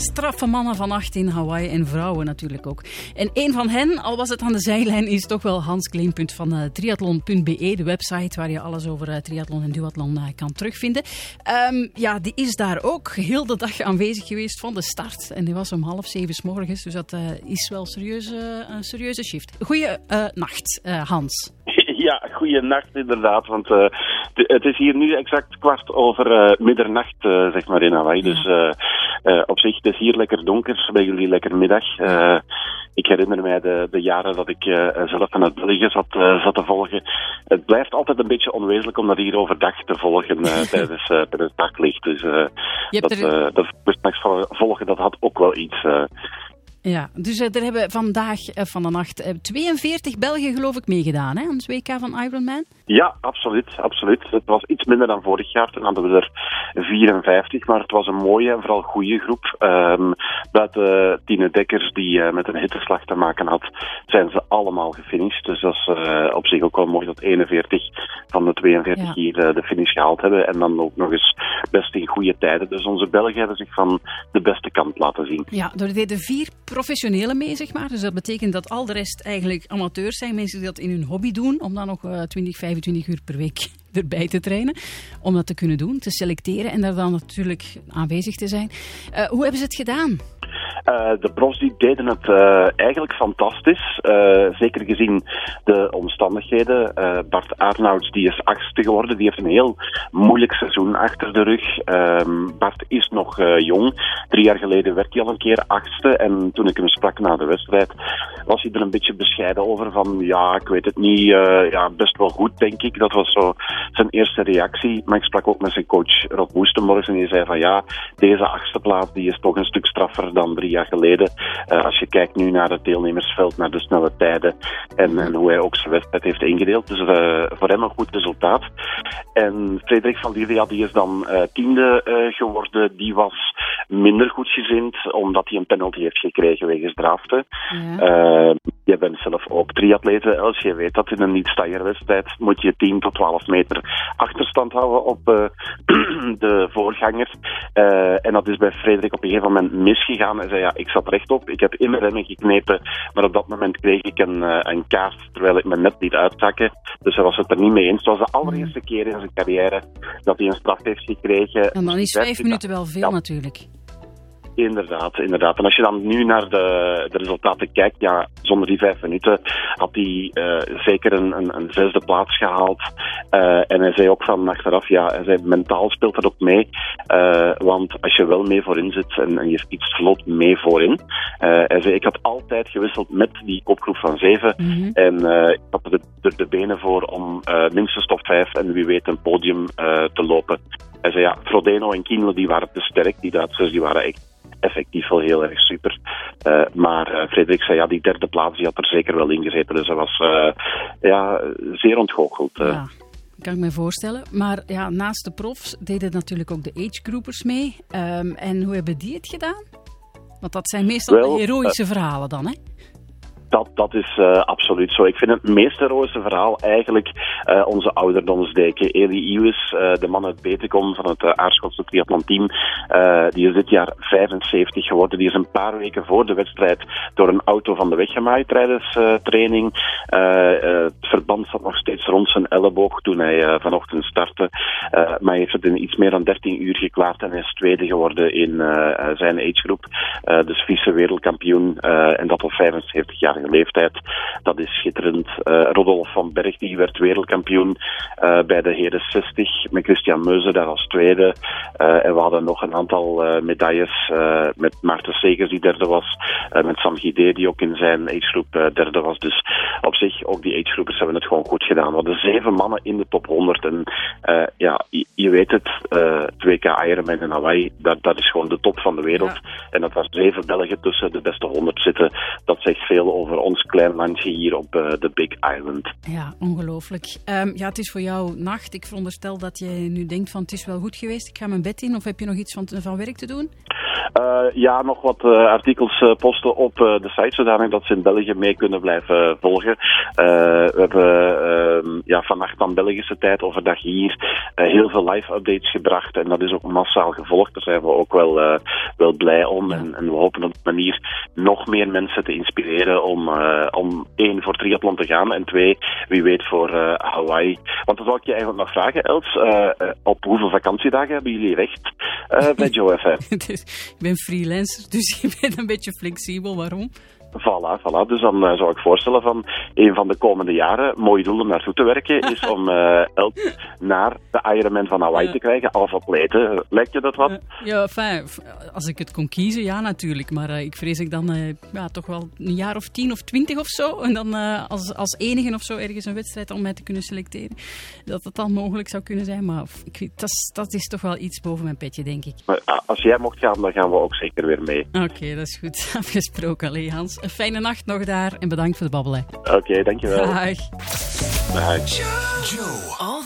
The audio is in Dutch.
straffe mannen van 8 in Hawaii en vrouwen natuurlijk ook. En een van hen, al was het aan de zijlijn, is toch wel Hans Kleempunt van triathlon.be, de website waar je alles over triathlon en duathlon kan terugvinden. Die is daar ook heel de dag aanwezig geweest van de start. En die was om 6:30 's morgens, dus dat is wel een serieuze shift. Goeie nacht, Hans. Ja, goeienacht inderdaad, want het is hier nu exact 15:15 middernacht, zeg maar, in Hawaii. Dus op zich, het is hier lekker donker, bij jullie lekker middag. Ik herinner mij de jaren dat ik zelf vanuit België zat te volgen. Het blijft altijd een beetje onwezenlijk om dat hier overdag te volgen tijdens het daglicht. Dus dat volgen, dat had ook wel iets... Ja, dus er hebben vandaag van de nacht 42 Belgen geloof ik meegedaan, hè, aan het WK van Ironman? Ja, absoluut. Het was iets minder dan vorig jaar, toen hadden we er 54, maar het was een mooie en vooral goede groep. Buiten Tine Dekkers, die met een hitteslag te maken had, zijn ze allemaal gefinished. Dus dat is op zich ook wel mooi dat 41 van de 42 hier de finish gehaald hebben. En dan ook nog eens best in goede tijden. Dus onze Belgen hebben zich van de beste kant laten zien. Ja, er deden 4 professionelen mee, zeg maar. Dus dat betekent dat al de rest eigenlijk amateurs zijn. Mensen die dat in hun hobby doen, om dan nog 20-25 uur per week erbij te trainen. Om dat te kunnen doen, te selecteren en daar dan natuurlijk aanwezig te zijn. Hoe hebben ze het gedaan? De profs die deden het eigenlijk fantastisch. Zeker gezien de omstandigheden. Bart Aernouts die is 8e geworden. Die heeft een heel moeilijk seizoen achter de rug. Bart is nog jong. 3 jaar geleden werd hij al een keer 8e. En toen ik hem sprak na de wedstrijd, was hij er een beetje bescheiden over. Van ja, ik weet het niet. Best wel goed, denk ik. Dat was zo zijn eerste reactie. Maar ik sprak ook met zijn coach Rob Woestenborgs. En die zei van ja, deze 8e plaats die is toch een stuk straffer dan 3 jaar geleden. Als je kijkt nu naar het deelnemersveld, naar de snelle tijden en hoe hij ook zijn wedstrijd heeft ingedeeld. Dus voor hem een goed resultaat. En Frederik van Liria, die is dan 10e geworden. Die was minder goed gezind, omdat hij een penalty heeft gekregen wegens drafte. Ja. Je bent zelf ook triatlete, Els. Je weet dat in een niet-staggerwedstrijd moet je 10 tot 12 meter achterstand houden op de voorganger. En dat is bij Frederik op een gegeven moment misgegaan. Hij zei, ja, ik zat rechtop, ik heb in mijn remmen geknepen, maar op dat moment kreeg ik een kaart, terwijl ik me net liet uitzakken. Dus hij was het er niet mee eens. Het was de allereerste keer in zijn carrière dat hij een straf heeft gekregen. En dan is 5 minuten wel veel natuurlijk. Inderdaad. En als je dan nu naar de resultaten kijkt, ja, zonder die 5 minuten had hij zeker een 6e plaats gehaald. En hij zei ook van achteraf, hij zei mentaal speelt dat ook mee. Want als je wel mee voorin zit en je fietst vlot mee voorin. Hij zei, ik had altijd gewisseld met die kopgroep van 7. Mm-hmm. En ik had er de benen voor om minstens top 5 en wie weet een podium te lopen. Hij zei, ja, Frodeno en Kienle, die waren te sterk. Die Duitsers, die waren echt effectief wel heel erg super. Maar Frederik zei, ja, die 3e plaats die had er zeker wel in gezeten. Dus hij was zeer ontgoocheld. Ja, kan ik me voorstellen. Maar ja, naast de profs deden natuurlijk ook de agegroupers mee. En hoe hebben die het gedaan? Want dat zijn meestal heroïsche verhalen dan, hè? Dat is absoluut zo. Ik vind het meest heroïsche verhaal eigenlijk onze ouderdomsdeken. Eli Iwes, de man uit Betekom van het Aarschotse triathlonteam, die is dit jaar 75 geworden. Die is een paar weken voor de wedstrijd door een auto van de weg gemaaid tijdens training. Het verband zat nog steeds rond zijn elleboog toen hij vanochtend startte. Maar hij heeft het in iets meer dan 13 uur geklaard en hij is 2e geworden in zijn agegroep. Dus vice-wereldkampioen en dat op 75 jaar leeftijd. Dat is schitterend. Rodolf van Berg, die werd wereldkampioen bij de heren 60, met Christian Meuze daar als 2e. En we hadden nog een aantal medailles met Maarten Segers, die 3e was, met Sam Guidé, die ook in zijn agegroep 3e was. Dus op zich, ook die agegroepers hebben het gewoon goed gedaan. We hadden 7 mannen in de top 100 en je weet het, 2K Ironman in Hawaii, dat is gewoon de top van de wereld. Ja. En dat er 7 Belgen tussen de beste 100 zitten, dat zegt veel over ons klein landje hier op de Big Island. Ja, ongelooflijk. Het is voor jou nacht. Ik veronderstel dat je nu denkt van het is wel goed geweest, ik ga mijn bed in, of heb je nog iets van werk te doen? Ja, nog wat artikels posten op de site, zodanig dat ze in België mee kunnen blijven volgen. We hebben vannacht aan Belgische tijd overdag hier heel veel live updates gebracht en dat is ook massaal gevolgd. Daar zijn we ook wel blij om. Ja. En we hopen op die manier nog meer mensen te inspireren om 1 voor triathlon te gaan en 2, wie weet voor Hawaii. Want dan zou ik je eigenlijk nog vragen, Els, op hoeveel vakantiedagen hebben jullie recht bij Joe FM? Ik ben freelancer, dus je bent een beetje flexibel. Waarom? Voilà. Dus dan zou ik voorstellen van een van de komende jaren, mooi doel om naartoe te werken, is om Els naar de Ironman van Hawaii te krijgen als atlete. Lijkt je dat wat? Als ik het kon kiezen, ja natuurlijk. Maar ik vrees ik dan toch wel een jaar of 10 of 20 of zo. En dan als enige of zo ergens een wedstrijd om mij te kunnen selecteren. Dat het dan mogelijk zou kunnen zijn. Maar dat is toch wel iets boven mijn petje, denk ik. Maar als jij mocht gaan, dan gaan we ook zeker weer mee. Oké, dat is goed. Afgesproken. Allee, Hans. Een fijne nacht nog daar en bedankt voor de babbelen. Oké, dankjewel. Dag. Joe.